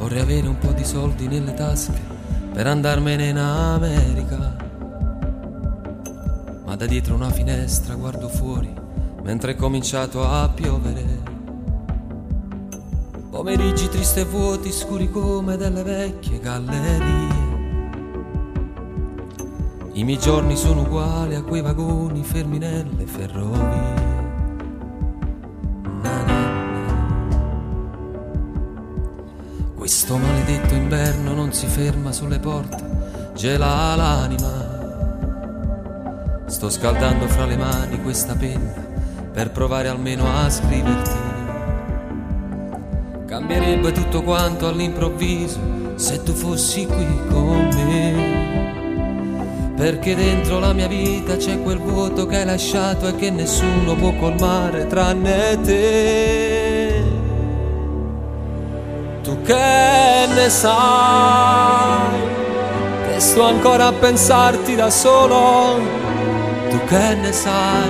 Vorrei avere un po' di soldi nelle tasche per andarmene in America, ma da dietro una finestra guardo fuori mentre è cominciato a piovere. Pomeriggi tristi e vuoti, scuri come delle vecchie gallerie. I miei giorni sono uguali a quei vagoni fermi nelle ferrovie. Questo maledetto inverno non si ferma sulle porte, gela l'anima. Sto scaldando fra le mani questa penna per provare almeno a scriverti. Cambierebbe tutto quanto all'improvviso se tu fossi qui con me, perché dentro la mia vita c'è quel vuoto che hai lasciato e che nessuno può colmare tranne te. Tu che ne sai, che sto ancora a pensarti da solo. Tu che ne sai,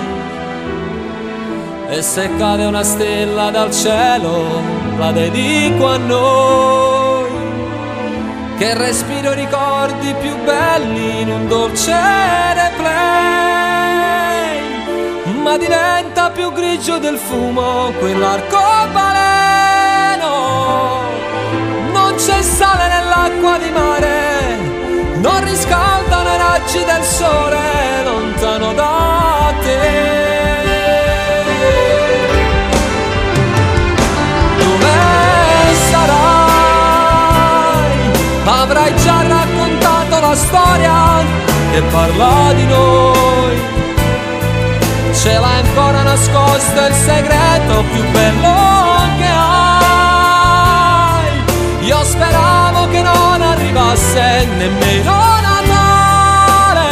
e se cade una stella dal cielo la dedico a noi, che respiro ricordi più belli in un dolce replay, ma diventa più grigio del fumo quell'arcobaleno. Non c'è sale nell'acqua di mare, non riscaldano i raggi del sole lontano da te. Dove sarai? Avrai già raccontato la storia che parla di noi. Ce l'hai ancora nascosto il segreto più bello che hai. Io speravo che non arrivasse nemmeno Natale.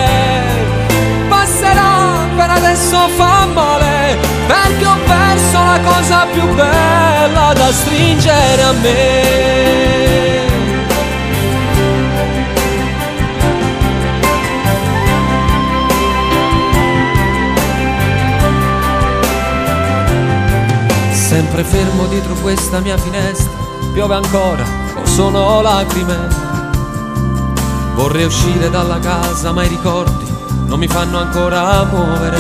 Passerà, per adesso fa male, perché ho perso la cosa più bella da stringere a me. Sempre fermo dietro questa mia finestra, piove ancora o sono lacrime. Vorrei uscire dalla casa ma i ricordi non mi fanno ancora muovere.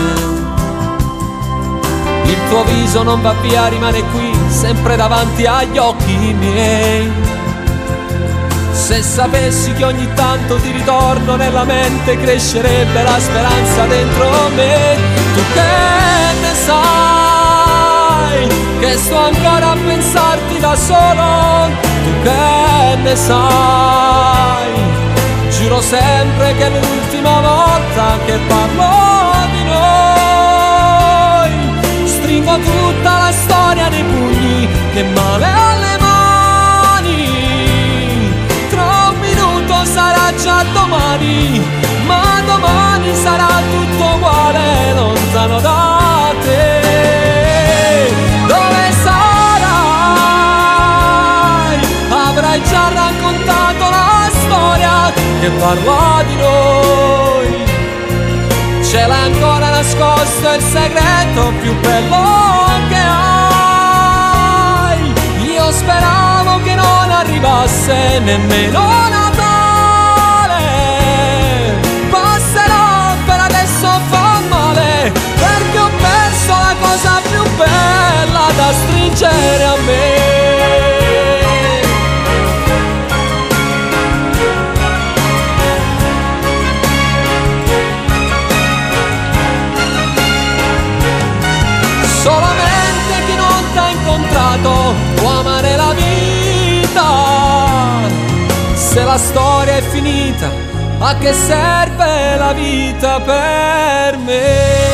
Il tuo viso non va via, rimane qui, sempre davanti agli occhi miei. Se sapessi che ogni tanto ti ritorno nella mente, crescerebbe la speranza dentro me. Tu che ne sai, che sto ancora a pensarti da solo. Tu che ne sai, giuro sempre che è l'ultima volta che parlo di noi. Stringo tutta la storia nei pugni, che male alle mani. Tra un minuto sarà già domani, ma domani sarà tutto uguale lontano da te. Dove sarai? Avrai già raccontato la storia che parla di noi. Ce l'hai ancora nascosto il segreto più bello che hai. Io speravo che non arrivasse nemmeno Natale. Passerà, per adesso fa male, perché ho perso la cosa più bella da stringere a me. Solamente chi non t'ha incontrato può amare la vita. Se la storia è finita, a che serve la vita per me?